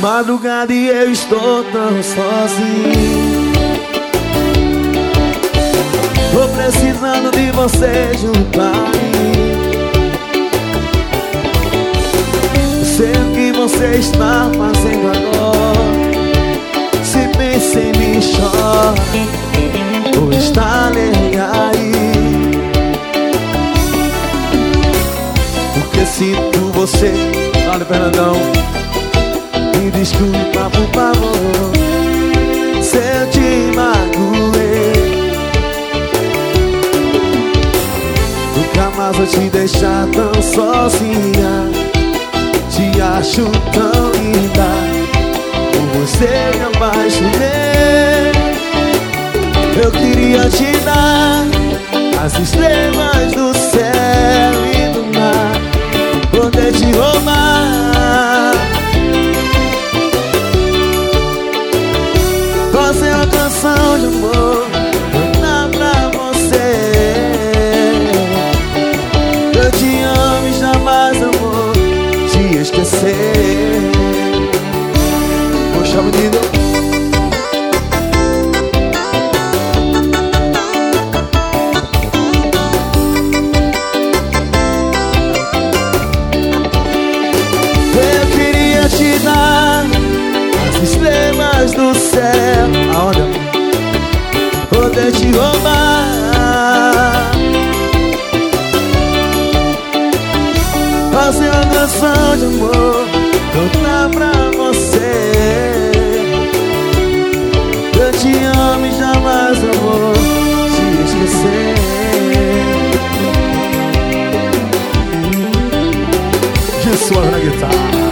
Madrugada e eu estou tão sozinho. Tô precisando de você junto a mim. Sei o que você está fazendo agora. Se pensa em mim, chora ou está nem aí. Porque sinto você. Olha, Fernandão, me desculpa, por favor, se eu te magoei. Nunca mais vou te deixar tão sozinha. Te acho tão linda, por você me apaixonei. Eu queria te dar as estrelas do céu e do mar, poder te roubar, fazer uma canção de amor, cantar pra você. Eu te amo e jamais amor te esquecer. Poxa, menino, eu queria te dar as estrelas do céu, aonde? Poder te roubar, fazer uma canção de amor, cantar pra você. Eu te amo e jamais amor te esquecer. Que suave na guitarra.